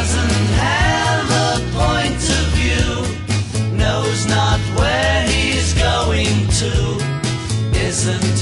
doesn't have a point of view, knows not where he's going to, isn't